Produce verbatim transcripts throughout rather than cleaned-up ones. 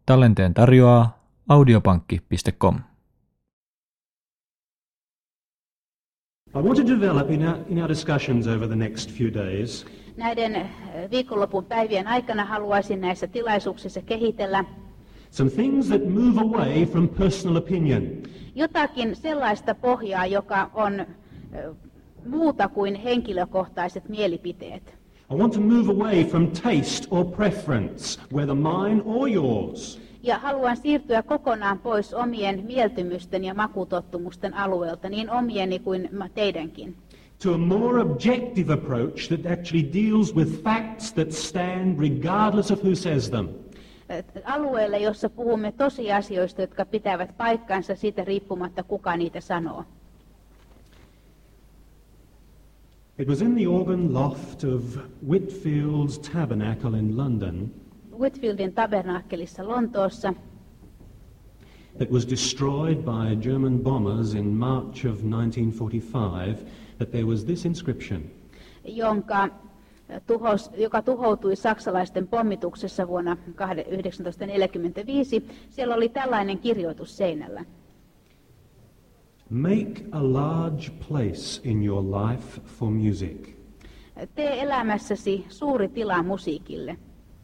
Tallenteen tarjoaa audiopankki piste com. I want to develop in our, in our discussions over the next few days Näiden viikonlopun päivien aikana haluaisin näissä tilaisuuksissa kehitellä some things that move away from personal opinion. jotakin sellaista pohjaa, joka on ö, muuta kuin henkilökohtaiset mielipiteet. I want to move away from taste or preference, whether mine or yours, Ja haluan siirtyä kokonaan pois omien mieltymysten ja makutottumusten alueelta, niin omieni kuin teidänkin. to a more objective approach that actually deals with facts that stand regardless of who says them. Alueelle, jossa puhumme tosiasioista, jotka pitävät paikkansa siitä riippumatta, kuka niitä sanoo. It was in the organ loft of Whitfield's Tabernacle in London Whitfieldin tabernakkelissa Lontoossa, that was destroyed by German bombers in March of nineteen forty-five, that there was this inscription: jonka tuhos, joka tuhoutui saksalaisten pommituksessa vuonna yhdeksäntoistasataaneljäkymmentäviisi. Siellä oli tällainen kirjoitus seinällä. Make a large place in your life for music, Tee elämässäsi suuri tila musiikille,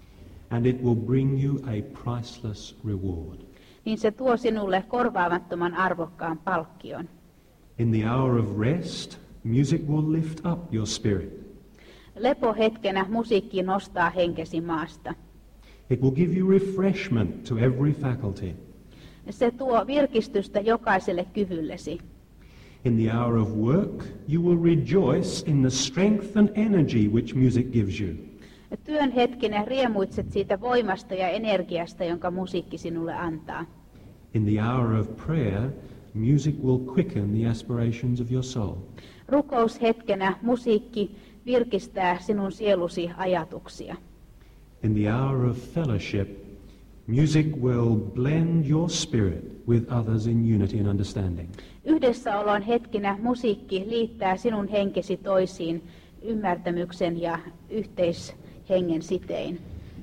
and it will bring you a priceless reward. niin se tuo sinulle korvaamattoman arvokkaan palkkion. In the hour of rest, music will lift up your spirit. Lepohetkenä musiikki nostaa henkesi maasta. It will give you refreshment to every faculty. Se tuo virkistystä jokaiselle kyvyllesi. In the hour of work, you will rejoice in the strength and energy which music gives you. Työn hetkenä riemuitset siitä voimasta ja energiasta, jonka musiikki sinulle antaa. In the hour of prayer, music will quicken the aspirations of your soul. Rukoushetkenä musiikki virkistää sinun sielusi ajatuksia. In the hour of fellowship, music will blend your spirit with others in unity and understanding. Yhdessäolon hetkinä musiikki liittää sinun henkesi toisiin ymmärtämyksen ja yhteishengen sitein.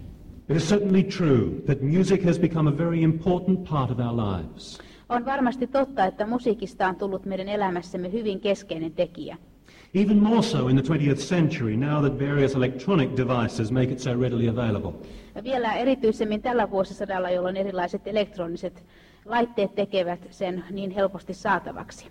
It is certainly true that music has become a very important part of our lives. On varmasti totta, että musiikista on tullut meidän elämässämme hyvin keskeinen tekijä. Even more so in the twentieth century, now that various electronic devices make it so readily available. Ja vielä erityisemmin tällä vuosisadalla, jolloin erilaiset elektroniset laitteet tekevät sen niin helposti saatavaksi.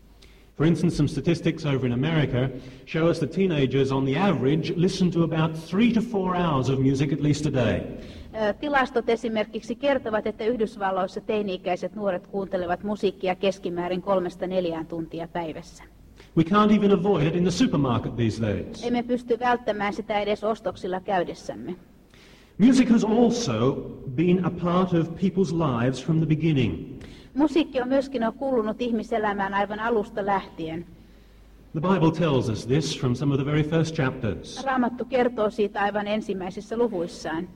For instance, some statistics over in America show us that teenagers on the average listen to about three to four hours of music at least a day. Tilastot esimerkiksi kertovat, että Yhdysvalloissa teini-ikäiset nuoret kuuntelevat musiikkia keskimäärin kolmesta neljään tuntia päivässä. We can't even avoid it in the supermarket these days. Emme pysty välttämään sitä edes ostoksilla käydessämme. Music has also been a part of people's lives from the beginning. Musiikki on myöskin on kuulunut ihmiselämään aivan alusta lähtien. The Bible tells us this from some of the very first chapters. Raamattu kertoo siitä aivan ensimmäisissä luvuissaan.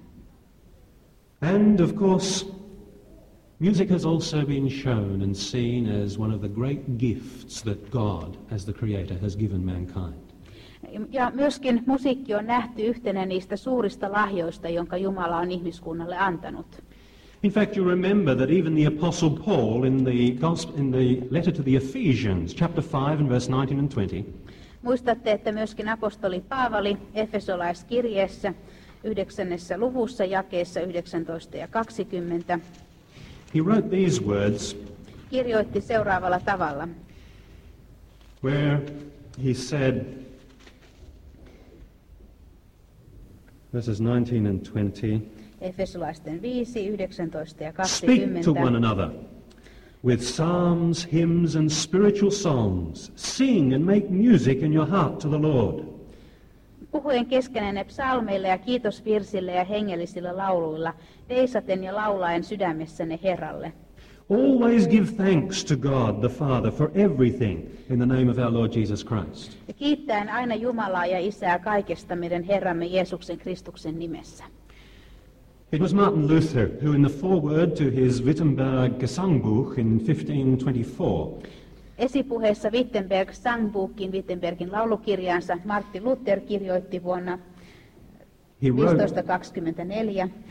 And of course, music has also been shown and seen as one of the great gifts that God, as the Creator, has given mankind. Ja myöskin musiikki on nähty yhtenä niistä suurista lahjoista, jonka Jumala on ihmiskunnalle antanut. In fact, you remember that even the Apostle Paul in the, gospel, in the letter to the Ephesians, chapter five and verse nineteen and twenty, Muistatte, että myöskin apostoli Paavali Efesolaiskirjeessä yhdeksännessä luvussa jakeessa yhdeksäntoista ja kaksikymmentä he wrote these words, kirjoitti seuraavalla tavalla. where he said, verses nineteen and twenty, Efesolaisten viisi, yhdeksäntoista ja speak to one kaksikymmentä. another with psalms, hymns and spiritual songs. Sing and make music in your heart to the Lord. Puhuen keskenänne psalmeilla ja kiitosvirsillä ja hengellisillä lauluilla, veisaten ja laulaen sydämessänne Herralle. Always give thanks to God the Father for everything in the name of our Lord Jesus Christ. Ja kiittäen aina Jumalaa ja Isää kaikesta meidän Herramme Jeesuksen Kristuksen nimessä. It was Martin Luther who, in the foreword to his Wittenberg Gesangbuch in fifteen twenty-four, Esipuheessa Wittenberg Sangbuchin, Wittenbergin laulukirjaansa, Martti Luther kirjoitti vuonna he wrote, viisitoista kaksikymmentäneljä.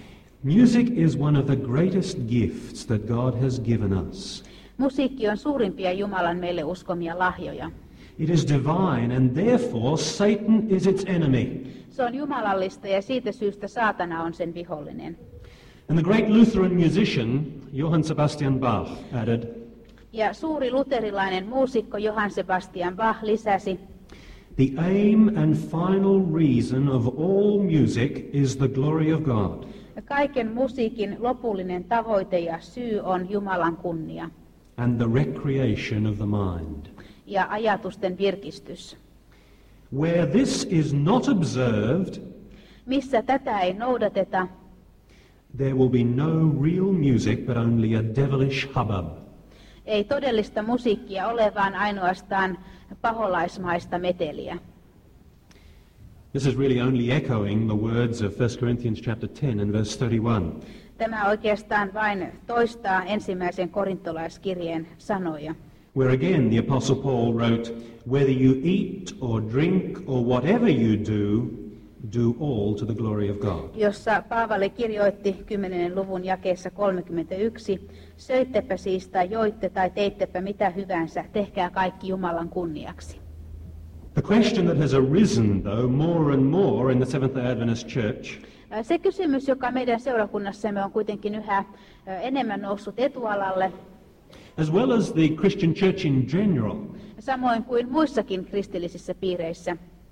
Music is one of the greatest gifts that God has given us. Musiikki on suurimpia Jumalan meille uskomia lahjoja. It is divine and therefore Satan is its enemy. Se on jumalallista ja siitä syystä saatana on sen vihollinen. And the great Lutheran musician Johann Sebastian Bach added, Ja suuri luterilainen muusikko Johann Sebastian Bach lisäsi, "The aim and final reason of all music is the glory of God." kaiken musiikin lopullinen tavoite ja syy on Jumalan kunnia And the recreation of the mind. ja ajatusten virkistys. Where this is not observed, Missä tätä ei noudateta, there will be no real music but only a devilish hubbub. ei todellista musiikkia ole, vaan ainoastaan paholaismaista meteliä. This is really only echoing the words of First Corinthians chapter ten and verse thirty-one. Tämä oikeastaan vain toistaa ensimmäisen korintolaiskirjeen sanoja, Where again the Apostle Paul wrote, "Whether you eat or drink or whatever you do, do all to the glory of God." jossa Paavali kirjoitti kymmenennen luvun jakeessa kolmekymmentäyksi, söittepä siis tai joitte tai teittepä mitä hyvänsä, tehkää kaikki Jumalan kunniaksi. The question that has arisen, though, more and more in the Seventh-day Adventist Church Se kysymys, joka meidän seurakunnassamme on kuitenkin yhä enemmän noussut etualalle, as well as the Christian church in general, samoin kuin muissakin kristillisissä piireissä,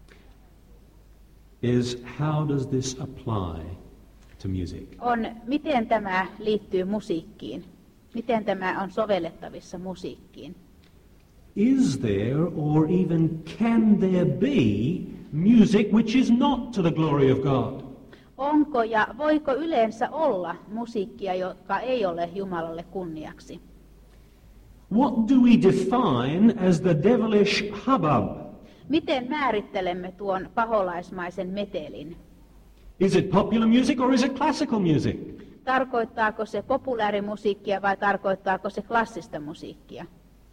is how does this apply to music? on miten tämä liittyy musiikkiin, miten tämä on sovellettavissa musiikkiin. Is there or even can there be music which is not to the glory of God? Onko ja voiko yleensä olla musiikkia, joka ei ole Jumalalle kunniaksi? What do we define as the devilish hubbub? Miten määrittelemme tuon paholaismaisen metelin? Is it popular music or is it classical music? Tarkoittaako se populaarimusiikkia vai tarkoittaako se klassista musiikkia?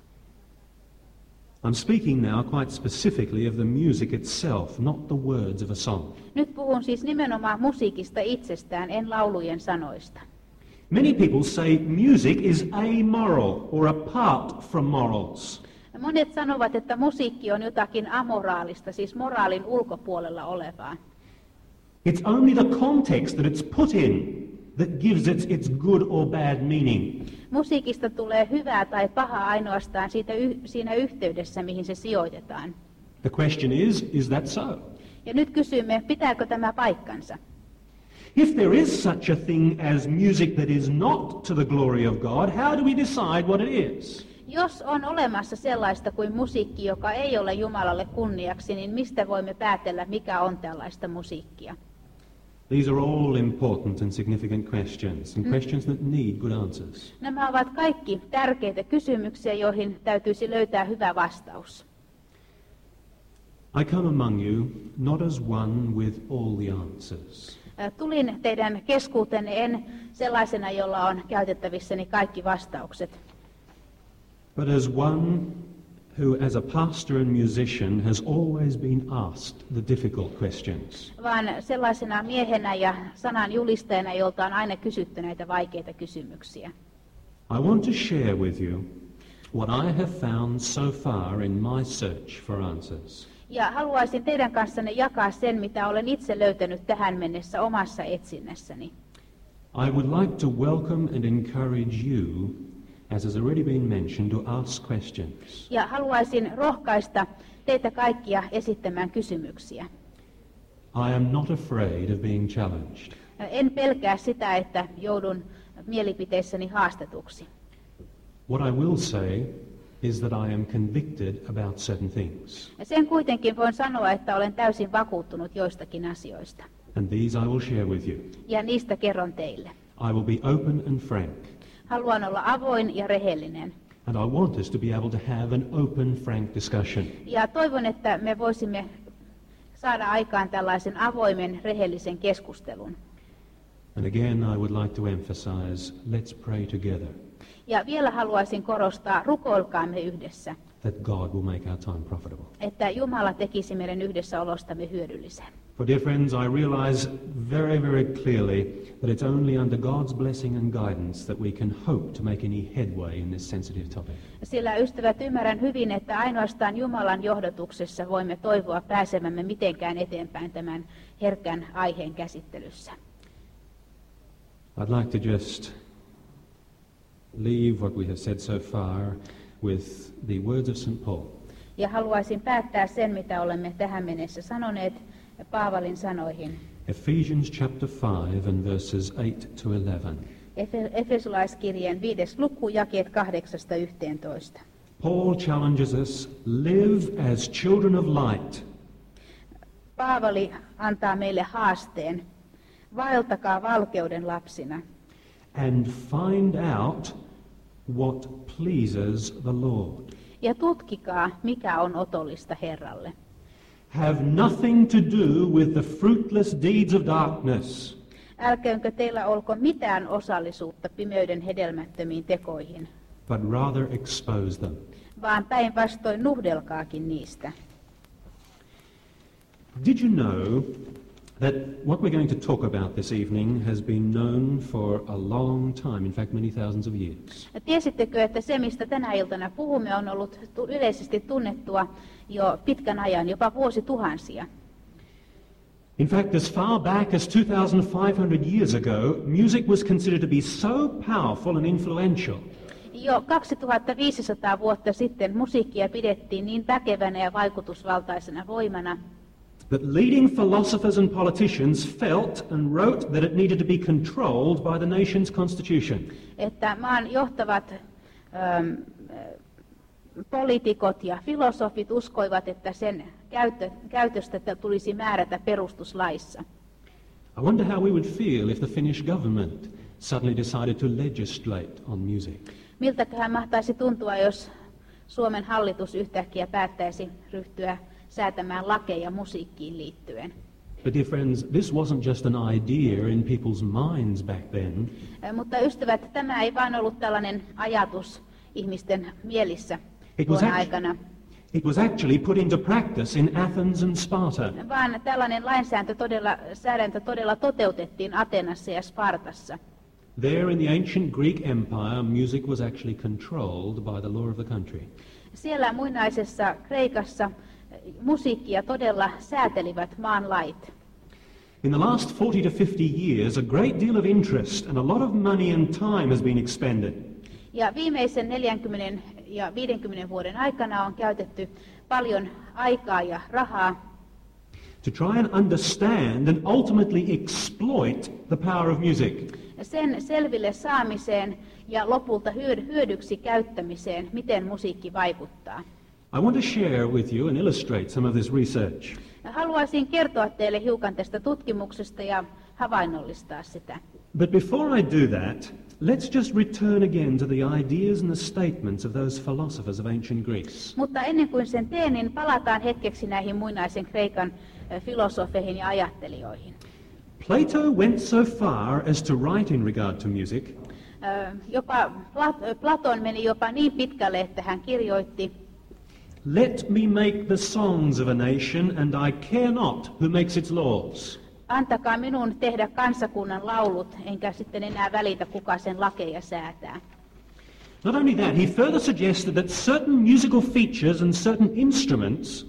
I'm speaking now quite specifically of the music itself, not the words of a song. Nyt puhun siis nimenomaan musiikista itsestään, en laulujen sanoista. Many people say music is amoral or apart from morals. Monet sanovat, että musiikki on jotakin amoraalista, siis moraalin ulkopuolella olevaa. It's only the context that it's put in that gives it its good or bad meaning. Musiikista tulee hyvää tai pahaa ainoastaan siitä y- siinä yhteydessä, mihin se sijoitetaan. The question is, is that so? Ja nyt kysymme, pitääkö tämä paikkansa? If there is such a thing as music that is not to the glory of God, how do we decide what it is? Jos on olemassa sellaista kuin musiikki, joka ei ole Jumalalle kunniaksi, niin mistä voimme päätellä, mikä on tällaista musiikkia? These are all important and significant questions, and questions that need good answers. Nämä ovat kaikki tärkeitä kysymyksiä, joihin täytyisi löytää hyvä vastaus. I come among you not as one with all the answers. Tulin teidän keskuuteenne en sellaisena, jolla on käytettävissäni kaikki vastaukset, but as one who as a pastor and musician has always been asked the difficult questions. vaan sellaisena miehenä ja sanan julistajana, jolta on aina kysytty näitä vaikeita kysymyksiä. I want to share with you what I have found so far in my search for answers. Ja haluaisin teidän kanssanne jakaa sen, mitä olen itse löytänyt tähän mennessä omassa etsinnässäni. I would like to welcome and encourage you, as has already been mentioned, to ask questions. Ja haluaisin rohkaista teitä kaikkia esittämään kysymyksiä. I am not afraid of being challenged. En pelkää sitä, että joudun mielipiteissäni haastetuksi. What I will say is that I am convicted about certain things. Ja sen kuitenkin voin sanoa, että olen täysin vakuuttunut joistakin asioista. And these I will share with you. Ja niistä kerron teille. I will be open and frank. Haluan olla avoin ja rehellinen. And I want us to be able to have an open, frank discussion. Ja toivon, että me voisimme saada aikaan tällaisen avoimen, rehellisen keskustelun. And again, I would like to emphasize, let's pray together Ja vielä haluaisin korostaa, rukoilkaamme yhdessä, that God will make our time profitable. että Jumala tekisi meidän yhdessäolostamme hyödyllisen. For For dear friends, I realize very, very clearly that it's only under God's blessing and guidance that we can hope to make any headway in this sensitive topic. Sillä ystävät, ymmärrän hyvin, että ainoastaan Jumalan johdotuksessa voimme toivoa pääsemämme mitenkään eteenpäin tämän herkän aiheen käsittelyssä. I'd like to just leave what we have said so far with the words of Saint Paul. Ja haluaisin päättää sen, mitä olemme tähän mennessä sanoneet Paavalin sanoihin. Ephesians chapter five and verses eight to eleven. Efesolaiskirjeen viides luku, jakeet kahdeksasta yhteentoista. Paul challenges us, live as children of light. Paavali antaa meille haasteen. Vaeltakaa valkeuden lapsina. And find out what pleases the Lord. Ja tutkikaa, mikä on otollista Herralle. Have nothing to do with the fruitless deeds of darkness. Älköönkö teillä olko mitään osallisuutta pimeyden hedelmättömiin tekoihin, but rather expose them. vaan päinvastoin nuhdelkaakin niistä. Did you know that what we're going to talk about this evening has been known for a long time, in fact many thousands of years? Ja tiesittekö, että se, mistä tänä iltana puhumme, on ollut yleisesti tunnettua jo pitkän ajan, jopa vuosituhansia. In fact, as far back as two thousand five hundred years ago, music was considered to be so powerful and influential Jo kaksituhattaviisisataa vuotta sitten musiikkia pidettiin niin väkevänä ja vaikutusvaltaisena voimana, that leading philosophers and politicians felt and wrote that it needed to be controlled by the nation's constitution. että maan johtavat ähm, poliitikot ja filosofit uskoivat, että sen käyttö, käytöstä tulisi määrätä perustuslaissa. I wonder how we would feel if the Finnish government suddenly decided to legislate on music. Miltäköhän mahtaisi tuntua, jos Suomen hallitus yhtäkkiä päättäisi ryhtyä säätämään lakeja musiikkiin liittyen? But dear friends, this wasn't just an idea in people's minds back then. Mutta ystävät, tämä ei vain ollut tällainen ajatus ihmisten mielissä It was, tuona act- aikana, it was actually put into practice in Athens and Sparta. vaan tällainen lainsäädäntö todella, säädäntö todella toteutettiin Atenassa ja Spartassa. There in the ancient Greek Empire, music was actually controlled by the law of the country. Siellä muinaisessa Kreikassa musiikkia todella säätelivät maan lait. In the last forty to fifty years, a great deal of interest and a lot of money and time has been expended Ja viimeisen neljänkymmenen ja viidenkymmenen vuoden aikana on käytetty paljon aikaa ja rahaa to try and understand and ultimately exploit the power of music. sen selville saamiseen ja lopulta hyödyksi käyttämiseen, miten musiikki vaikuttaa. I want to share with you and illustrate some of this research. Haluaisin kertoa teille hiukan tästä tutkimuksesta ja havainnollistaa sitä. But before I do that, let's just return again to the ideas and the statements of those philosophers of ancient Greece. Mutta ennen kuin sen teen, niin palataan hetkeksi näihin muinaisen Kreikan filosofeihin ja ajattelijoihin. Plato went so far as to write in regard to music, Jopa Platon meni jopa niin pitkälle, että hän kirjoitti: "Let me make the songs of a nation, and I care not who makes its laws." Antakaa minun tehdä kansakunnan laulut, enkä sitten enää välitä, kuka sen lakeja säätää. Not only that, he further suggested that certain musical features and certain instruments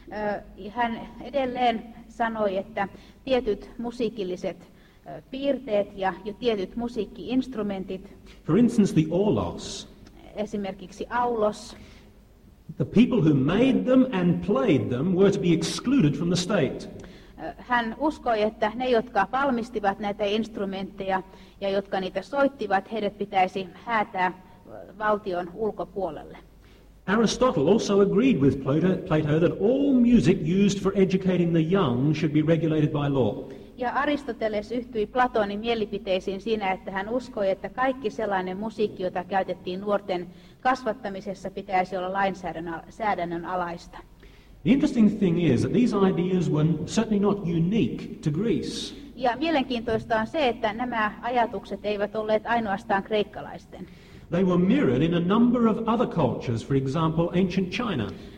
Hän edelleen sanoi, että tietyt musiikilliset piirteet ja jo tietyt musiikki-instrumentit, for instance the aulos, esimerkiksi aulos, the people who made them and played them were to be excluded from the state. Hän uskoi, että ne, jotka valmistivat näitä instrumentteja ja jotka niitä soittivat, heidät pitäisi häätää valtion ulkopuolelle. Aristotle also agreed with Plato, Plato that all music used for educating the young should be regulated by law. Ja Aristoteles yhtyi Platonin mielipiteisiin siinä, että hän uskoi, että kaikki sellainen musiikki, jota käytettiin nuorten kasvattamisessa, pitäisi olla lainsäädännön alaista. The interesting thing is that these ideas were certainly not unique to Greece. Ja mielenkiintoista on se, että nämä ajatukset eivät olleet ainoastaan kreikkalaisten. They were mirrored in a number of other cultures, for example, ancient China.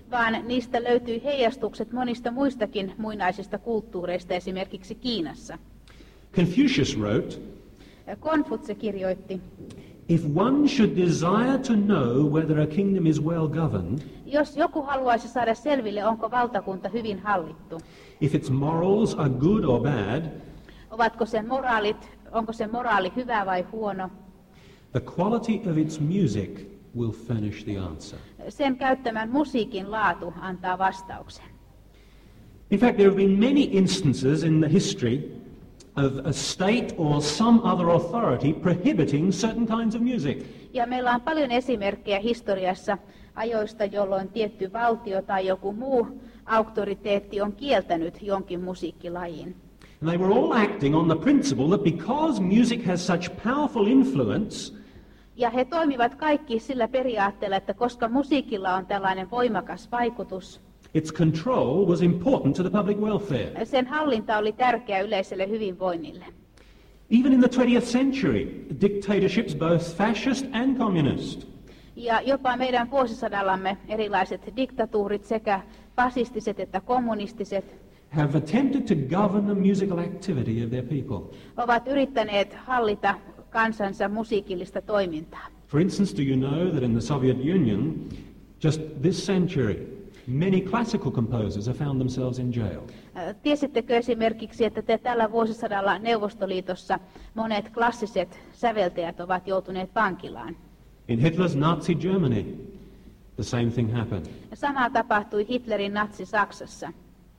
vaan niistä löytyi heijastukset monista muistakin muinaisista kulttuureista, esimerkiksi Kiinassa. Confucius wrote, Konfutse kirjoitti, "If one should desire to know whether a kingdom is well governed, jos joku haluaisi saada selville, onko valtakunta hyvin hallittu, if its morals are good or bad, ovatko sen moraalit, onko se moraali hyvä vai huono, the quality of its music will furnish the answer." sen käyttämän musiikin laatu antaa vastauksen. In fact, there have been many instances in the history of a state or some other authority prohibiting certain kinds of music. Ja meillä on paljon esimerkkejä historiassa ajoista, jolloin tietty valtio tai joku muu auktoriteetti on kieltänyt jonkin musiikkilajin. And they were all acting on the principle that because music has such powerful influence, ja he toimivat kaikki sillä periaatteella, että koska musiikilla on tällainen voimakas vaikutus, its control was important to the public welfare. sen hallinta oli tärkeä yleiselle hyvinvoinnille. Even in the twentieth century, dictatorships, both fascist and communist, Ja jopa meidän vuosisadallamme erilaiset diktatuurit, sekä fasistiset että kommunistiset, have attempted to govern the musical activity of their people. ovat yrittäneet hallita kansansa musiikillista toimintaa. For instance, do you know that in the Soviet Union, just this century, many classical composers have found themselves in jail? Tiesittekö esimerkiksi, että te tällä vuosisadalla Neuvostoliitossa monet klassiset säveltäjät ovat joutuneet vankilaan? In Hitler's Nazi Germany, the same thing happened. Sama tapahtui Hitlerin natsi-Saksassa.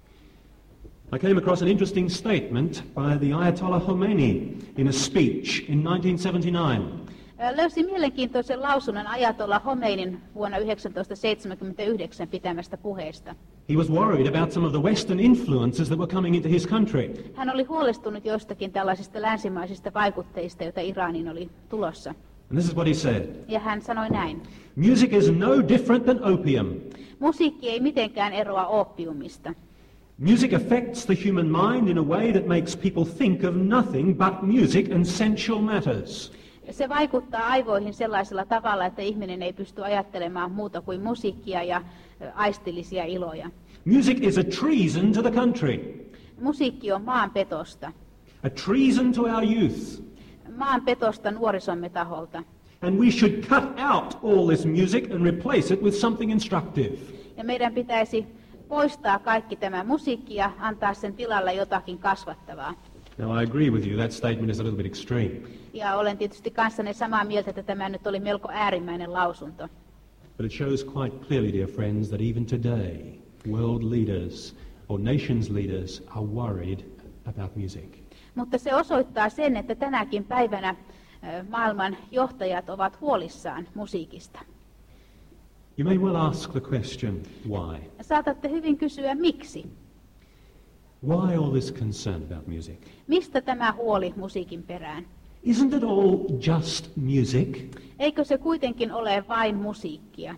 I came across an interesting statement by the Ayatollah Khomeini in a speech in nineteen seventy-nine. Löysin mielenkiintoisen lausunnon Ayatollah Khomeinin vuonna tuhatyhdeksänsataaseitsemänkymmentäyhdeksän pitämästä puheesta. He was worried about some of the Western influences that were coming into his country. Hän oli huolestunut joistakin tällaisista länsimaisista vaikutteista, joita Iraniin oli tulossa. And this is what he said. Ja hän sanoi näin. Music is no different than opium. Musiikki ei mitenkään eroa oopiumista. Music affects the human mind in a way that makes people think of nothing but music and sensual matters. Se vaikuttaa aivoihin sellaisella tavalla, että ihminen ei pysty ajattelemaan muuta kuin musiikkia ja aistillisia iloja. Music is a treason to the country. Musiikki on maanpetosta. A treason to our youth. Maanpetosta nuorisomme taholta. And we should cut out all this music and replace it with something instructive. Ja meidän pitäisi poistaa kaikki tämä musiikki ja antaa sen tilalle jotakin kasvattavaa. Now I agree with you, that statement is a little bit extreme. Ja olen tietysti kanssanne samaa mieltä, että tämä nyt oli melko äärimmäinen lausunto. But it shows quite clearly, dear friends, that even today, world leaders or nations leaders are worried about music. Mutta se osoittaa sen, että tänäkin päivänä maailman johtajat ovat huolissaan musiikista. You may well ask the question, why? Saatatte hyvin kysyä, miksi? Why all this concern about music? Mistä tämä huoli musiikin perään? Isn't it all just music? Eikö se kuitenkin ole vain musiikkia?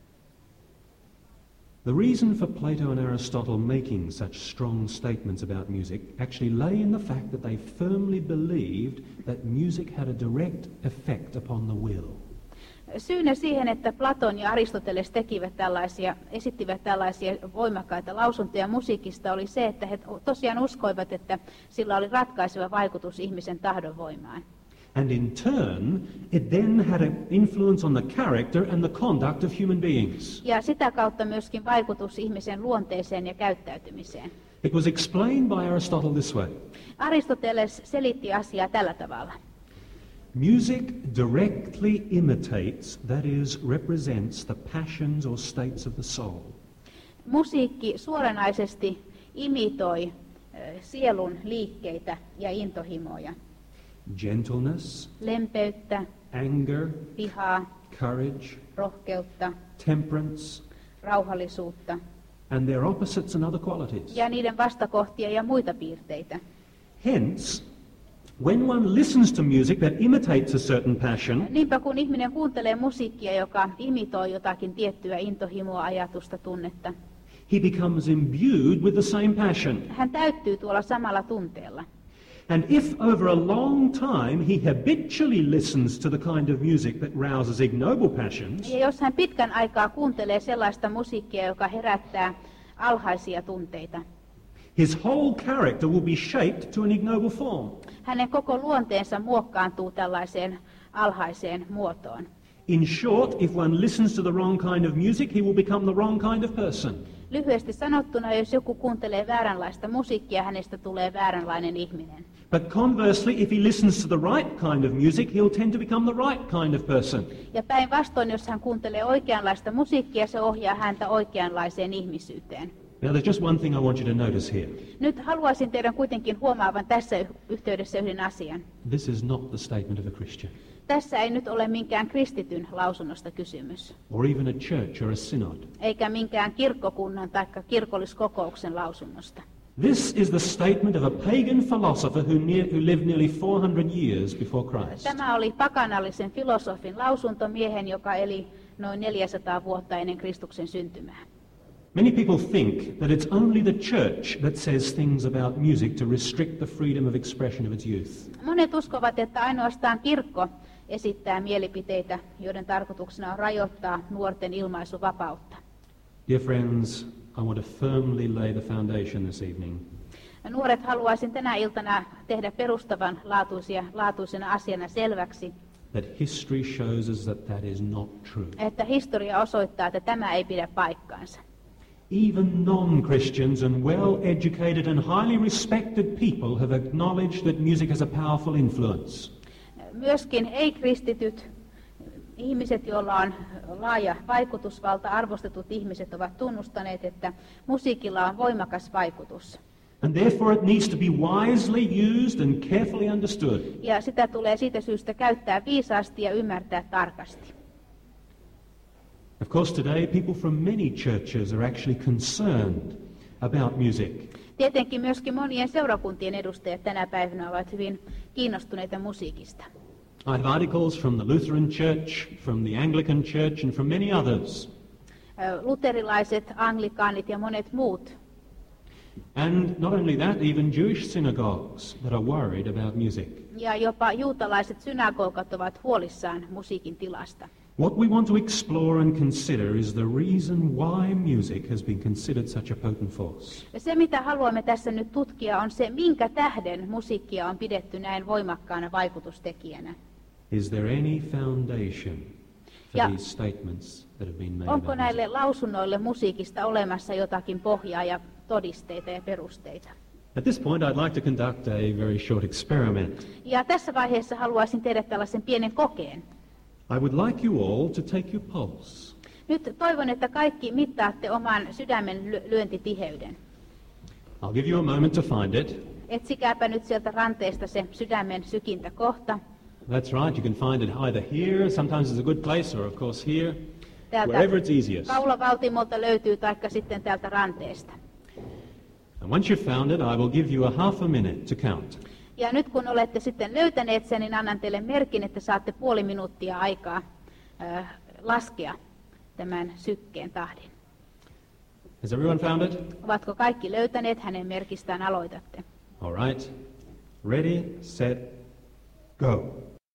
The reason for Plato and Aristotle making such strong statements about music actually lay in the fact that they firmly believed that music had a direct effect upon the will. Syynä siihen, että Platon ja Aristoteles tekivät tällaisia, esittivät tällaisia voimakkaita lausuntoja musiikista, oli se, että he tosiaan uskoivat, että sillä oli ratkaiseva vaikutus ihmisen tahdonvoimaan. And in turn, it then had an influence on the character and the conduct of human beings. Ja sitä kautta myöskin vaikutus ihmisen luonteeseen ja käyttäytymiseen. It was explained by Aristotle this way. Aristoteles selitti asiaa tällä tavalla. Music directly imitates, that is, represents the passions or states of the soul. Musiikki suoranaisesti imitoi sielun liikkeitä ja intohimoja. Gentleness, Lempeyttä, anger, vihaa, courage, rohkeutta, temperance, rauhallisuutta and their opposites and other qualities. ja niiden vastakohtia ja muita piirteitä. Hence, when one listens to music that imitates a certain passion, Niinpä kun ihminen kuuntelee musiikkia, joka imitoi jotakin tiettyä intohimoa, ajatusta, tunnetta, he becomes imbued with the same passion. hän täyttyy tuolla samalla tunteella. And if over a long time he habitually listens to the kind of music that rouses ignoble passions, Ja jos hän pitkän aikaa kuuntelee sellaista musiikkia, joka herättää alhaisia tunteita, his whole character will be shaped to an ignoble form. hänen koko luonteensa muokkaantuu tällaiseen alhaiseen muotoon. In short, if one listens to the wrong kind of music, he will become the wrong kind of person. Lyhyesti sanottuna, jos joku kuuntelee vääränlaista musiikkia, hänestä tulee vääränlainen ihminen. But conversely, if he listens to the right kind of music, he'll tend to become the right kind of person. Ja päinvastoin, jos hän kuuntelee oikeanlaista musiikkia, se ohjaa häntä oikeanlaiseen ihmisyyteen. Now, there's just one thing I want you to notice here. Nyt haluaisin teidän kuitenkin huomaavan tässä yh- yhteydessä yhden asian. This is not the statement of a Christian, Tässä ei nyt ole minkään kristityn lausunnosta kysymys, or even a church or a synod. eikä minkään kirkkokunnan tai kirkolliskokouksen lausunnosta. This is the statement of a pagan philosopher who, near, who lived nearly four hundred years before Christ. Tämä oli pakanallisen filosofin lausunto miehen, joka eli noin neljäsataa vuotta ennen Kristuksen syntymää. Many people think that it's only the church that says things about music to restrict the freedom of expression of its youth. Monet uskovat, että ainoastaan kirkko esittää mielipiteitä, joiden tarkoituksena on rajoittaa nuorten ilmaisuvapautta. Dear friends, I want to firmly lay the foundation this evening. Nuoret, haluaisin tänä iltana tehdä perustavan laatuisia, laatuisena asiana selväksi, That history shows us that that is not true. että historia osoittaa, että tämä ei pidä paikkaansa. Even non-Christians and well-educated and highly respected people have acknowledged that music has a powerful influence. Myöskin ei-kristityt ihmiset, joilla on laaja vaikutusvalta, arvostetut ihmiset ovat tunnustaneet, että musiikilla on voimakas vaikutus. And therefore it needs to be wisely used and carefully understood. Ja sitä tulee siitä syystä käyttää viisaasti ja ymmärtää tarkasti. Of course, today people from many churches are actually concerned about music. Tietenkin myöskin monien seurakuntien edustajat tänä päivänä ovat hyvin kiinnostuneita musiikista. I have articles from the Lutheran Church, from the Anglican Church and from many others. Ö, Luterilaiset, anglikaanit ja monet muut. And not only that, even Jewish synagogues that are worried about music. Ja jopa juutalaiset synagogat ovat huolissaan musiikin tilasta. What we want to explore and consider is the reason why music has been considered such a potent force. Ja se, mitä haluamme tässä nyt tutkia, on se, minkä tähden musiikkia on pidetty näin voimakkaana vaikutustekijänä. Is there any foundation for Ja these statements that have been made onko about näille music? lausunnoille musiikista olemassa jotakin pohjaa ja todisteita ja perusteita? At this point, I'd like to conduct a very short experiment. Ja tässä vaiheessa haluaisin tehdä tällaisen pienen kokeen. I would like you all to take your pulse. Nyt toivon, että kaikki mittaatte oman sydämen ly- lyöntitiheyden. I'll give you a moment to find it. Etsikääpä nyt sieltä ranteesta se sydämen sykintä kohta. That's right, you can find it either here, sometimes it's a good place, or of course here, Täältä wherever it's easiest. kaulavaltimolta löytyy, taikka sitten täältä ranteesta. And once you've found it, I will give you a half a minute to count. Ja nyt kun olette sitten löytäneet sen, niin annan teille merkin, että saatte puoli minuuttia aikaa ö, laskea tämän sykkeen tahdin. Has everyone found it? Ovatko kaikki löytäneet? Hänen merkistään aloitatte. All right. Ready, set, go.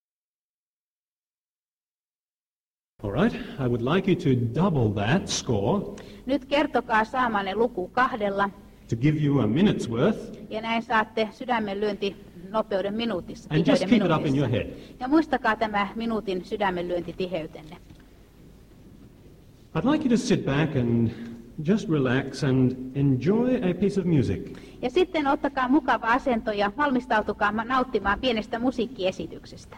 All right. I would like you to double that score Nyt kertokaa saamanne luku kahdella, to give you a minute's worth, ja näin saatte sydämen lyöntinopeuden minuutissa. and just tiheyden keep it up in your minuutissa. head. Ja muistakaa tämä minuutin sydämen lyöntitiheytenne. I'd like you to sit back and just relax and enjoy a piece of music. Ja sitten ottakaa mukava asento ja valmistautukaa nauttimaan pienestä musiikkiesityksestä.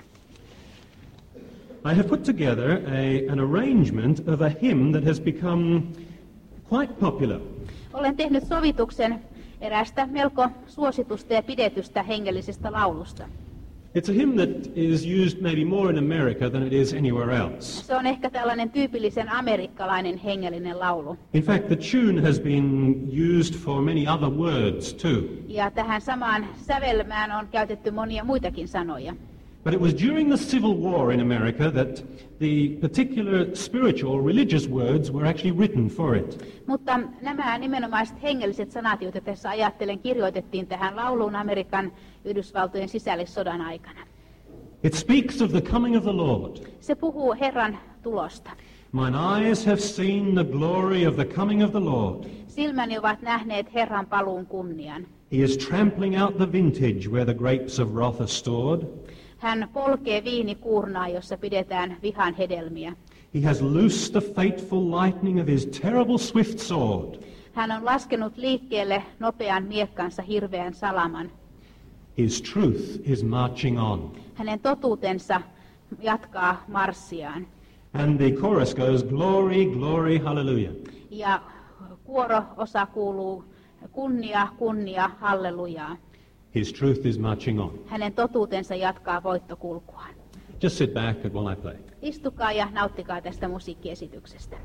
I have put together a, an arrangement of a hymn that has become quite popular. Olen tehnyt sovituksen eräästä melko suositusta ja pidetystä hengellisestä laulusta. It's a hymn that is used maybe more in America than it is anywhere else. Se on ehkä tällainen tyypillisen amerikkalainen hengellinen laulu. In fact, the tune has been used for many other words too. Ja tähän samaan sävelmään on käytetty monia muitakin sanoja. But it was during the Civil War in America that the particular spiritual, religious words were actually written for it. Mutta nämä nimenomaiset hengelliset sanat, joita tässä ajattelen, kirjoitettiin tähän lauluun Amerikan Yhdysvaltojen sisällissodan aikana. It speaks of the coming of the Lord. Se puhuu Herran tulosta. Mine eyes have seen the glory of the coming of the Lord. Silmäni ovat nähneet Herran paluun kunnian. He is trampling out the vintage where the grapes of wrath are stored. Hän polkee viinikuurnaa, jossa pidetään vihan hedelmiä. He has loosed the fateful lightning of his terrible swift sword. Hän on laskenut liikkeelle nopean miekkansa hirveän salaman. His truth is marching on. Hänen totuutensa jatkaa marssiaan. And the chorus goes, glory, glory, hallelujah. Ja kuoro-osa kuuluu kunnia, kunnia, hallelujaa. His truth is marching on. Hänen totuutensa jatkaa voittokulkuaan. Just sit back and while I play. Istukaa ja nauttikaa tästä musiikkiesityksestä.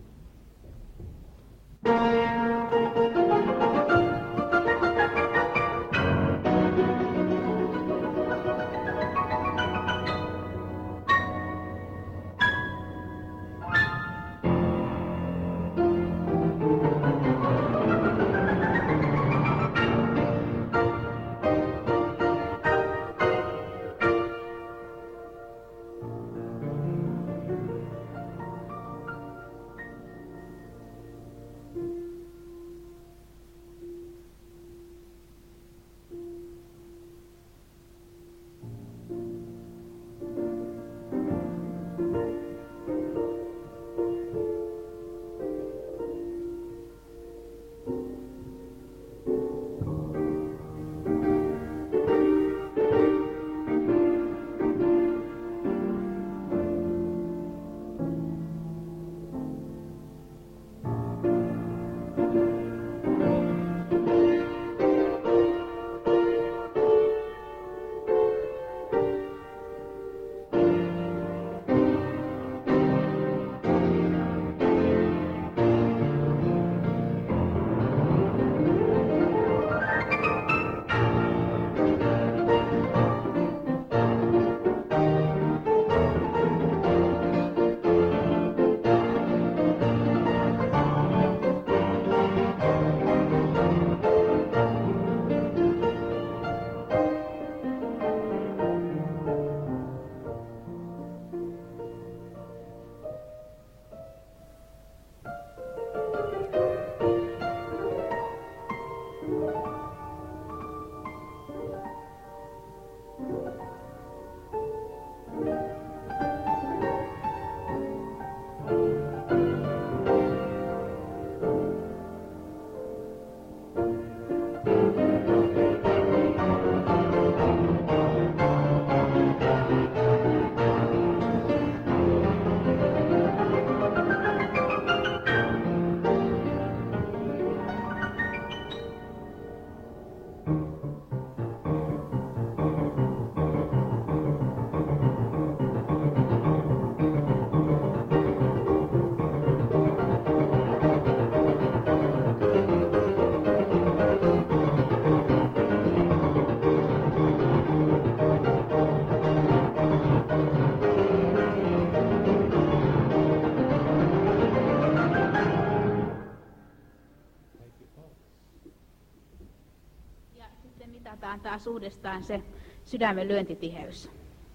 Taas uudestaan se sydämen lyöntitiheys.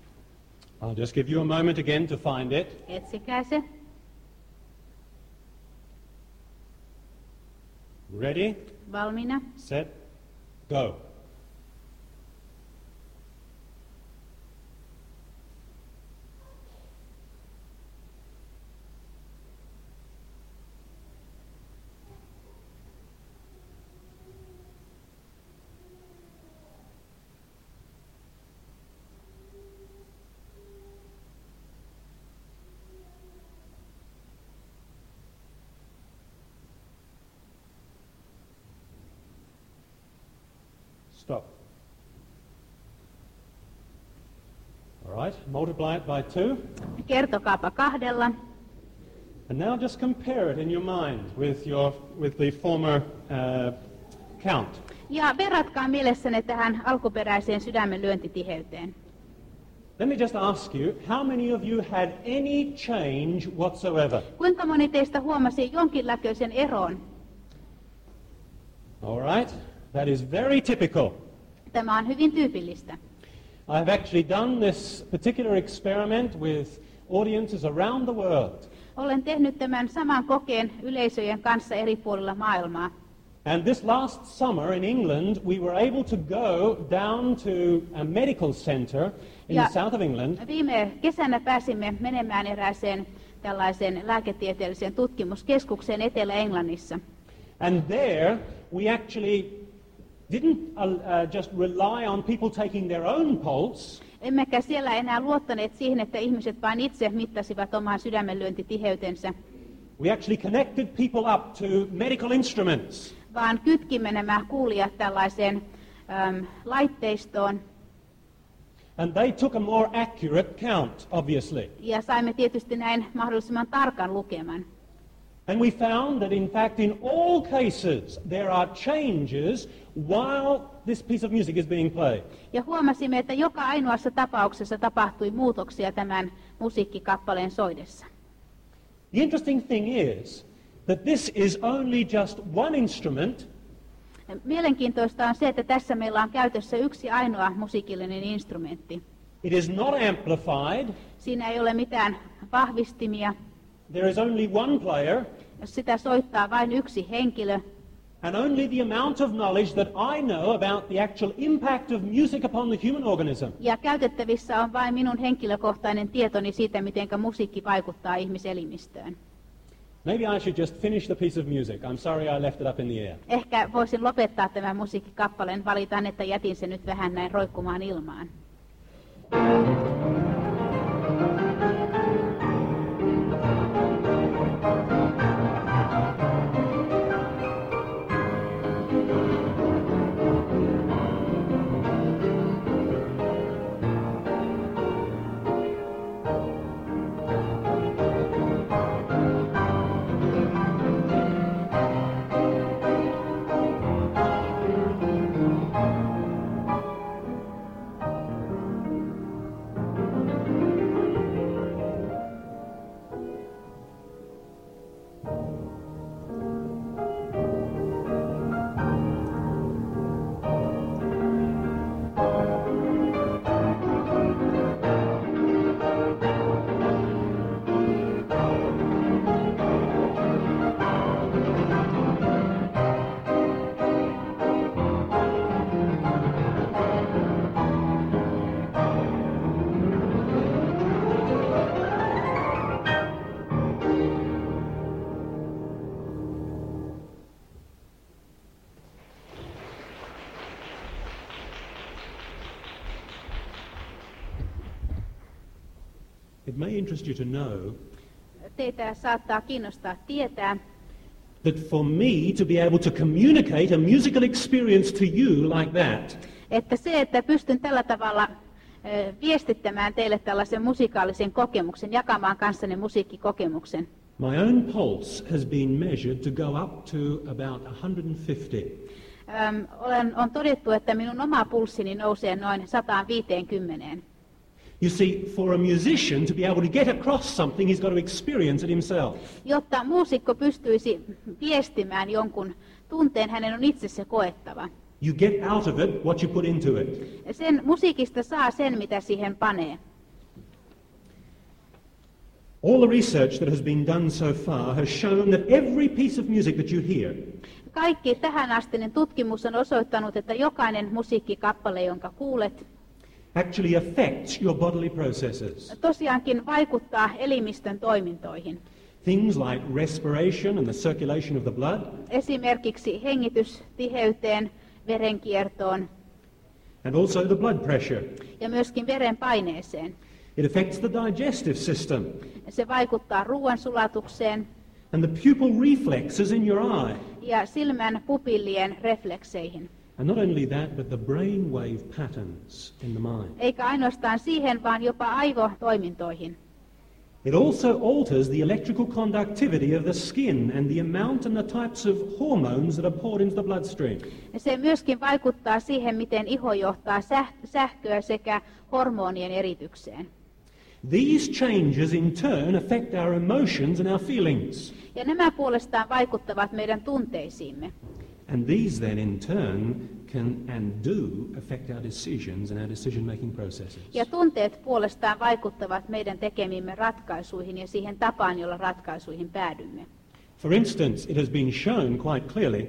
I'll just give you a moment again to find it. Etsikää se. Ready? Valmiina. Set. Go. Stop. All right, multiply it by two. Kertokaapa kahdella. And now just compare it in your mind with your with the former uh, count. Ja verratkaa mielessänne tähän alkuperäiseen sydämen lyöntitiheyteen. Let me just ask you, how many of you had any change whatsoever? Kuinka moni teistä huomasi jonkinlaisen eron? All right, that is very typical. Tämä on hyvin tyypillistä. I have actually done this particular experiment with audiences around the world. Olen tehnyt tämän saman kokeen yleisöjen kanssa eri puolilla maailmaa. And this last summer in England, we were able to go down to a medical center in Ja the south of England. Viime kesänä pääsimme menemään erääseen tällaiseen lääketieteelliseen tutkimuskeskukseen Etelä-Englannissa. And there we actually didn't uh, uh, just rely on people taking their own pulse. Emmekä siellä enää luottaneet siihen, että ihmiset vain itse mittasivat oman sydämenlyöntitiheytensä, We actually connected people up to medical instruments. vaan kytkimme nämä kuulijat tällaiseen äm, laitteistoon And they took a more accurate count, obviously. ja saimme tietysti näin mahdollisimman tarkan lukeman. And we found that in fact in all cases there are changes while this piece of music is being played. Ja huomasimme, että joka ainoassa tapauksessa tapahtui muutoksia tämän musiikkikappaleen soidessa. The interesting thing is that this is only just one instrument, Mielenkiintoista on se, että tässä meillä on käytössä yksi ainoa musiikillinen instrumentti. it is not amplified, Siinä ei ole mitään vahvistimia. there is only one player, Jos sitä soittaa vain yksi henkilö, and only the amount of knowledge that I know about the actual impact of music upon the human organism. ja käytettävissä on vain minun henkilökohtainen tietoni siitä, miten musiikki vaikuttaa ihmiselimistöön. Maybe I should just finish the piece of music. I'm sorry I left it up in the air. Ehkä voisin lopettaa tämän musiikkikappaleen. Valitan, että jätin sen nyt vähän näin roikkumaan ilmaan. It may interest you to know Teitä saattaa kiinnostaa tietää, that for me to be able to communicate a musical experience to you like that että se, että pystyn tällä tavalla ö, viestittämään teille tällaisen musikaalisen kokemuksen, jakamaan kanssanne musiikkikokemuksen. my own pulse has been measured to go up to about one hundred fifty. Öm, olen, on todettu, että minun oma pulssini nousee noin sata viisikymmentä. You see, for a musician to be able to get across something, he's got to experience it himself. Jotta muusikko pystyisi viestimään jonkun tunteen, hänen on itse se koettava. You get out of it what you put into it. Sen musiikista saa sen, mitä siihen panee. All the research that has been done so far has shown that every piece of music that you hear Kaikki tähänastinen tutkimus on osoittanut, että jokainen musiikkikappale, jonka kuulet, actually affects your bodily processes. tosiaankin vaikuttaa elimistön toimintoihin. Things like respiration and the circulation of the blood, Esimerkiksi hengitystiheyteen, verenkiertoon and also the blood pressure. ja myöskin verenpaineeseen. It affects the digestive system Se vaikuttaa ruoansulatukseen and the pupil reflexes in your eye. ja silmän pupillien reflekseihin. And not only that, but the brainwave patterns in the mind. Eikä ainoastaan siihen, vaan jopa aivotoimintoihin. It also alters the electrical conductivity of the skin and the amount and the types of hormones that are poured into the bloodstream. Se myöskin vaikuttaa siihen, miten iho johtaa sähköä sekä hormonien eritykseen. These changes in turn affect our emotions and our feelings. Ja nämä puolestaan vaikuttavat meidän tunteisiimme. And these then in turn can and do affect our decisions and our decision-making processes. Ja tunteet puolestaan vaikuttavat meidän tekemimme ratkaisuihin ja siihen tapaan, jolla ratkaisuihin päädymme. For instance, it has been shown quite clearly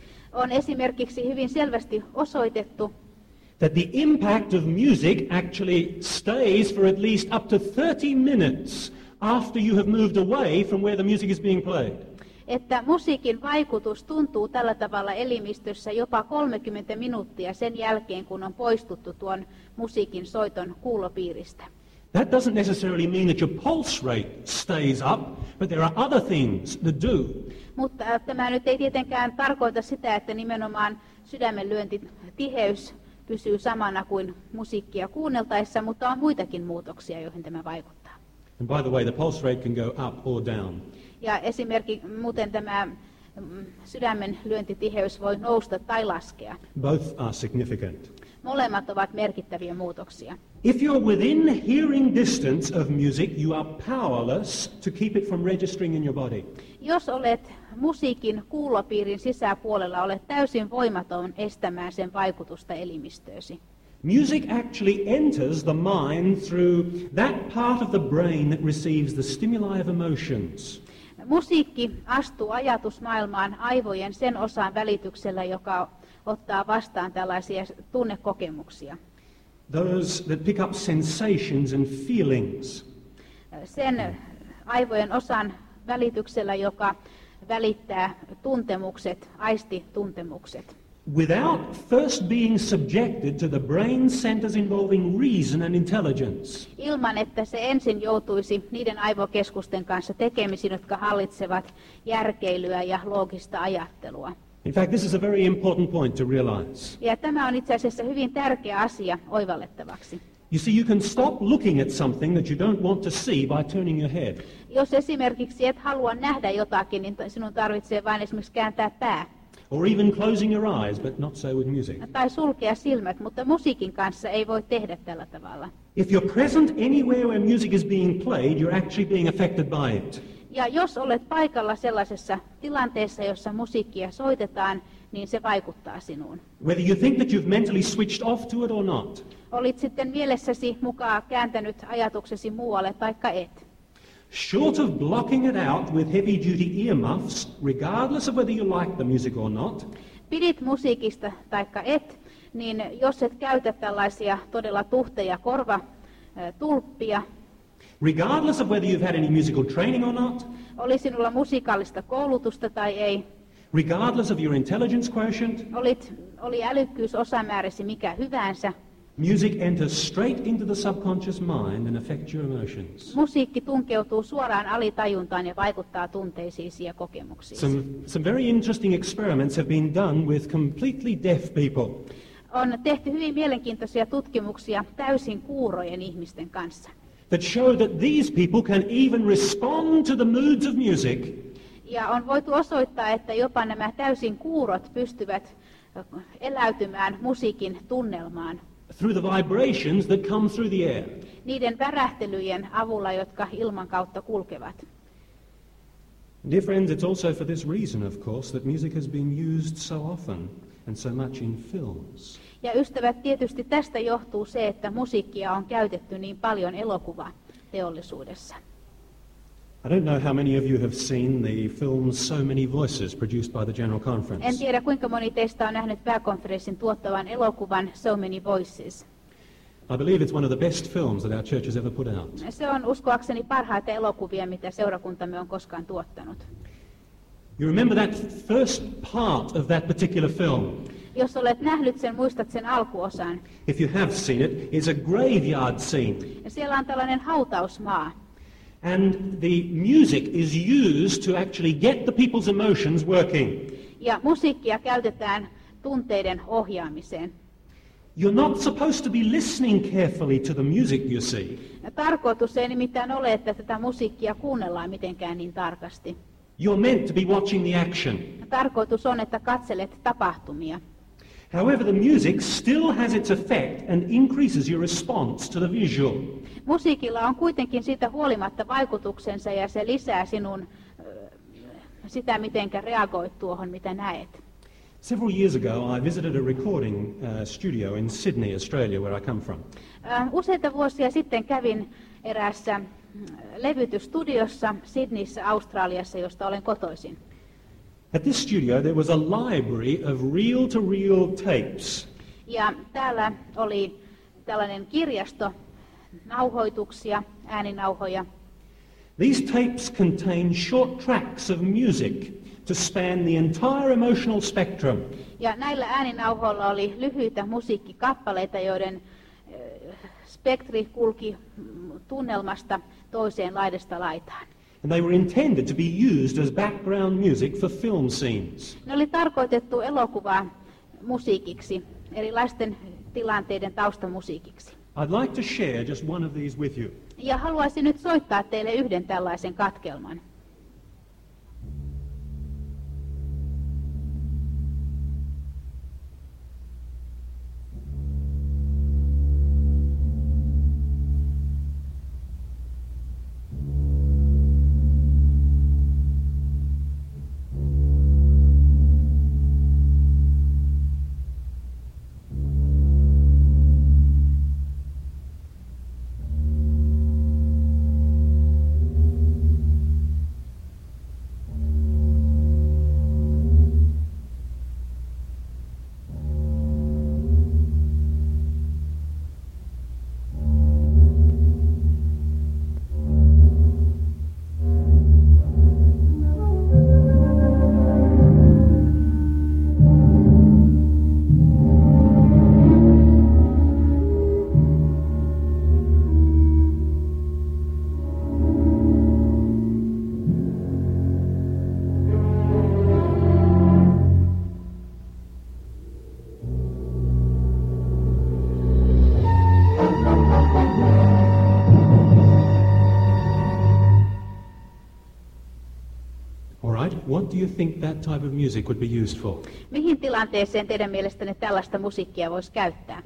On esimerkiksi hyvin selvästi osoitettu, that the impact of music actually stays for at least up to thirty minutes after you have moved away from where the music is being played. että musiikin vaikutus tuntuu tällä tavalla elimistössä jopa kolmekymmentä minuuttia sen jälkeen, kun on poistuttu tuon musiikin soiton kuulopiiristä. That doesn't necessarily mean that your pulse rate stays up, but there are other things that do. Mutta tämä nyt ei tietenkään tarkoita sitä, että nimenomaan sydämenlyöntitiheys pysyy samana kuin musiikkia kuunneltaessa, mutta on muitakin muutoksia, joihin tämä vaikuttaa. And by the way, the pulse rate can go up or down. Ja esimerkiksi muuten tämä mm, sydämenlyöntitiheys voi nousta tai laskea. Both are significant. Molemmat ovat merkittäviä muutoksia. If you're within hearing distance of music, you are powerless to keep it from registering in your body. Jos olet musiikin kuulopiirin sisäpuolella, olet täysin voimaton estämään sen vaikutusta elimistöösi. Music actually enters the mind through that part of the brain that receives the stimuli of emotions. Musiikki astuu ajatusmaailmaan aivojen sen osan välityksellä, joka ottaa vastaan tällaisia tunnekokemuksia. Those that pick up sensations and feelings. Sen aivojen osan välityksellä, joka välittää tuntemukset, aistituntemukset. Without first being subjected to the brain centers involving reason and intelligence. Ilman, että se ensin joutuisi niiden aivokeskusten kanssa tekemisiin, jotka hallitsevat järkeilyä ja loogista ajattelua. In fact, this is a very important point to realize. Ja tämä on itse asiassa hyvin tärkeä asia oivallettavaksi. You see, you can stop looking at something that you don't want to see by turning your head. Jos esimerkiksi et halua nähdä jotakin, niin sinun tarvitsee vain esimerkiksi kääntää pää. Or even closing your eyes, but not so with music. Tai sulkea silmät, mutta musiikin kanssa ei voi tehdä tällä tavalla. If you're present anywhere where music is being played, you're actually being affected by it. Ja jos olet paikalla sellaisessa tilanteessa, jossa musiikkia soitetaan, niin se vaikuttaa sinuun. Whether you think that you've mentally switched off to it or not. Olit sitten mielessäsi mukaan kääntänyt ajatuksesi muualle taikka et. Short of blocking it out with heavy-duty earmuffs, regardless of whether you like the music or not. Pidit musiikista taikka et, niin jos et käytä tällaisia todella tuhteja korvatulppia, regardless of whether you've had any musical training or not. Oli sinulla musikaalista koulutusta tai ei. Regardless of your intelligence quotient. Olit, oli älykkyysosamääresi mikä hyvänsä. Music enters straight into the subconscious mind and affects your emotions. Musiikki tunkeutuu suoraan alitajuntaan ja vaikuttaa tunteisiisi ja kokemuksiisi. Some, some very interesting experiments have been done with completely deaf people. On tehty hyvin mielenkiintoisia tutkimuksia täysin kuurojen ihmisten kanssa. That show that these people can even respond to the moods of music. Ja on voitu osoittaa, että jopa nämä täysin kuurot pystyvät eläytymään musiikin tunnelmaan. Through the vibrations that come through the air. Niiden värähtelyjen avulla, jotka ilman kautta kulkevat. Dear friends, it's also for this reason, of course, that music has been used so often and so much in films. Ja ystävät, tietysti tästä johtuu se, että musiikkia on käytetty niin paljon elokuvateollisuudessa. I don't know how many of you have seen the film So Many Voices produced by the General Conference. En tiedä, kuinka moni teistä on nähnyt pääkonferenssin tuottavan elokuvan So Many Voices. I believe it's one of the best films that our church has ever put out. Se on uskoakseni parhaita elokuvia, mitä seurakuntamme on koskaan tuottanut. You remember that first part of that particular film? Jos olet nähnyt sen, muistat sen alkuosan. If you have seen it, it's a graveyard scene. Ja siellä on tällainen hautausmaa. And the music is used to actually get the people's emotions working. Ja musiikkia käytetään tunteiden ohjaamiseen. You're not supposed to be listening carefully to the music, you see. Tarkoitus ei nimittäin ole, että tätä musiikkia kuunnellaan mitenkään niin tarkasti. You're meant to be watching the action. Tarkoitus on, että katselet tapahtumia. However, the music still has its effect and increases your response to the visual. Musiikilla on kuitenkin siitä huolimatta vaikutuksensa ja se lisää sinun sitä, miten reagoit tuohon, mitä näet. Several years ago, I visited a recording uh, studio in Sydney, Australia, where I come from. Useita vuosia sitten kävin eräässä levytysstudiossa Sydneyssä, Australiassa, josta olen kotoisin. At this studio there was a library of reel-to-reel tapes. Ja täällä oli tällainen kirjasto nauhoituksia, ääninauhoja. These tapes contain short tracks of music to span the entire emotional spectrum. Ja näillä ääninauhoilla oli lyhyitä musiikkikappaleita, joiden spektri kulki tunnelmasta toiseen laidasta laitaan. And they were intended to be used as background music for film scenes. Ne oli tarkoitettu elokuvaa musiikiksi, erilaisten tilanteiden taustamusiikiksi. I'd like to share just one of these with you. Ja haluaisin nyt soittaa teille yhden tällaisen katkelman. What do you think that type of music would be used for? Mihin tilanteeseen teidän mielestänne tällaista musiikkia voisi käyttää?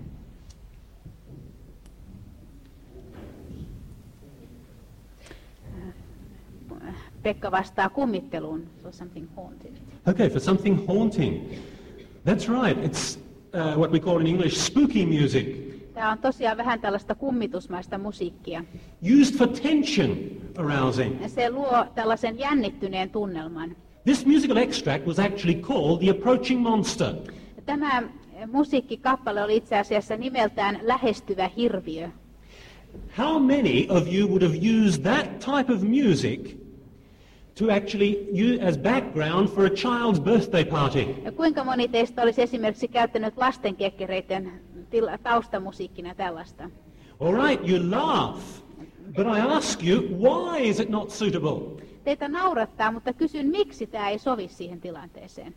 Pekka vastaa kummitteluun. So something haunting. Okay, for something haunting. That's right. It's uh, what we call in English spooky music. Tämä on tosiaan vähän tällaista kummitusmaista musiikkia. Used for tension arousing. Se luo tällaisen jännittyneen tunnelman. This musical extract was actually called The Approaching Monster. Tämä musiikkikappale oli itse asiassa nimeltään Lähestyvä hirviö. How many of you would have used that type of music to actually use as background for a child's birthday party? Ja kuinka moni teistä olisi esimerkiksi käyttänyt lastenkekkereiden taustamusiikkina tällaista? All right, you laugh, but I ask you, why is it not suitable? Teitä naurattaa, mutta kysyn, miksi tämä ei sovi siihen tilanteeseen.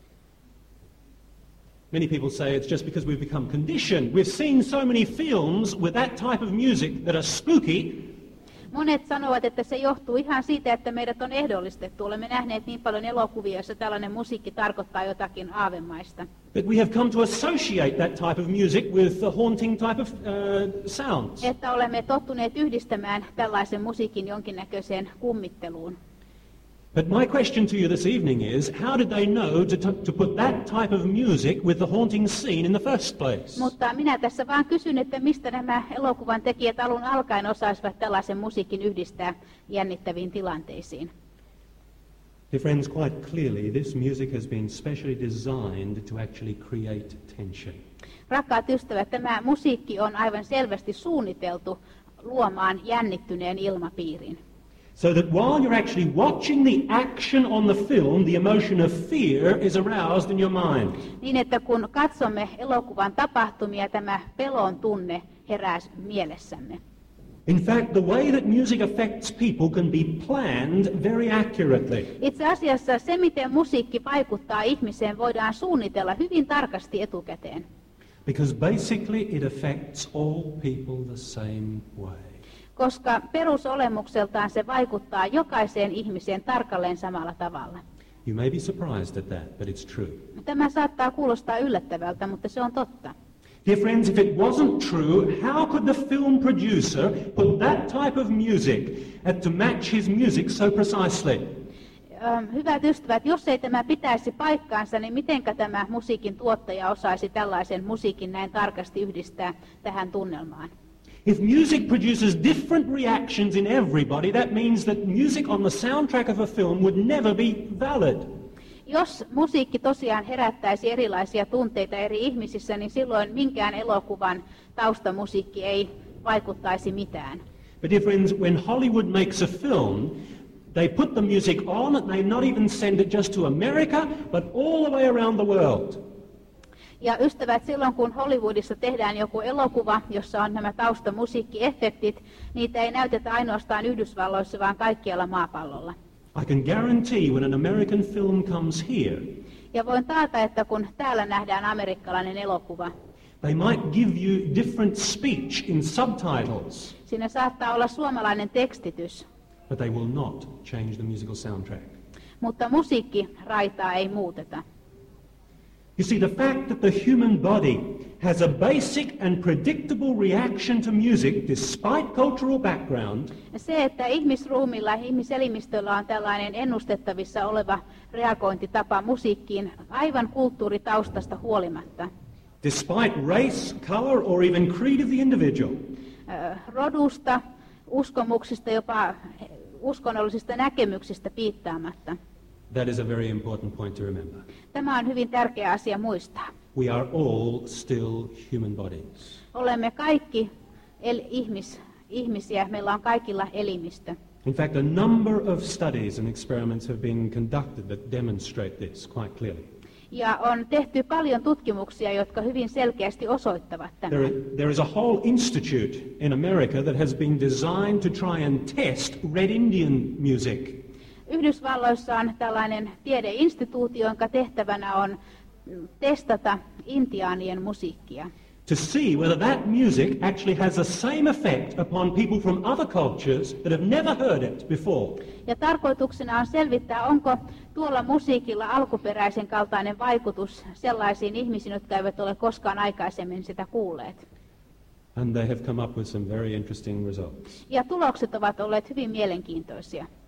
Many people say it's just because we've become conditioned. We've seen so many films with that type of music that are spooky. Monet sanovat, että se johtuu ihan siitä, että meidät on ehdollistettu. Olemme nähneet niin paljon elokuvia, joissa tällainen musiikki tarkoittaa jotakin aavemaista. But we have come to associate that type of music with the haunting type of uh, sounds. Että olemme tottuneet yhdistämään tällaisen musiikin jonkinnäköiseen kummitteluun. But my question to you this evening is, how did they know to, to put that type of music with the haunting scene in the first place? Mutta minä tässä vaan kysyn, että mistä nämä elokuvan tekijät alun alkaen osaisivat tällaisen musiikin yhdistää jännittäviin tilanteisiin. Dear friends, quite clearly this music has been specially designed to actually create tension. Rakkaat ystävät, tämä musiikki on aivan selvästi suunniteltu luomaan jännittyneen ilmapiirin. So that while you're actually watching the action on the film, the emotion of fear is aroused in your mind. Niin, että kun katsomme elokuvan tapahtumia, tämä pelon tunne herää mielessämme. In fact, the way that music affects people can be planned very accurately. Itse asiassa se, miten musiikki vaikuttaa ihmiseen, voidaan suunnitella hyvin tarkasti etukäteen. Because basically it affects all people the same way. Koska perusolemukseltaan se vaikuttaa jokaiseen ihmiseen tarkalleen samalla tavalla. You may be surprised at that, but it's true. Tämä saattaa kuulostaa yllättävältä, mutta se on totta. Dear friends, if it wasn't true, how could the film producer put that type of music and to match his music so precisely? Hyvät ystävät, jos ei tämä pitäisi paikkaansa, niin mitenkä tämä musiikin tuottaja osaisi tällaisen musiikin näin tarkasti yhdistää tähän tunnelmaan? If music produces different reactions in everybody, that means that music on the soundtrack of a film would never be valid. Jos musiikki tosiaan herättäisi erilaisia tunteita eri ihmisissä, niin silloin minkään elokuvan taustamusiikki ei vaikuttaisi mitään. But dear friends, when Hollywood makes a film, they put the music on and they not even send it just to America, but all the way around the world. Ja ystävät, silloin kun Hollywoodissa tehdään joku elokuva, jossa on nämä taustamusiikkiefektit, niitä ei näytetä ainoastaan Yhdysvalloissa, vaan kaikkialla maapallolla. I can guarantee when an American film comes here, ja voin taata, että kun täällä nähdään amerikkalainen elokuva, they might give you different speech in subtitles. Siinä saattaa olla suomalainen tekstitys. But they will not change the musical soundtrack. Mutta musiikkiraitaa ei muuteta. You see, the fact that the human body has a basic and predictable reaction to music despite cultural background. Se, että ihmisruumilla ja ihmiselimistöllä on tällainen ennustettavissa oleva reagointitapa musiikkiin aivan kulttuuritaustasta huolimatta. Despite race, color or even creed of the individual. Rodusta, uskomuksista, jopa uskonnollisista näkemyksistä piittaamatta. That is a very important point to remember. Tämä on hyvin tärkeä asia muistaa. We are all still human bodies. Olemme kaikki el- ihmis, ihmisiä, meillä on kaikilla elimistö. In fact, a number of studies and experiments have been conducted that demonstrate this quite clearly. Ja on tehty paljon tutkimuksia, jotka hyvin selkeästi osoittavat tämän. There, there is a whole institute in America that has been designed to try and test Red Indian music. Yhdysvalloissa on tällainen tiedeinstituutio, jonka tehtävänä on testata intiaanien musiikkia. To see whether that music actually has the same effect upon people from other cultures that have never heard it before. Ja tarkoituksena on selvittää, onko tuolla musiikilla alkuperäisen kaltainen vaikutus sellaisiin ihmisiin, jotka eivät ole koskaan aikaisemmin sitä kuulleet. And they have come up with some very interesting results. Ja tulokset ovat olleet hyvin mielenkiintoisia.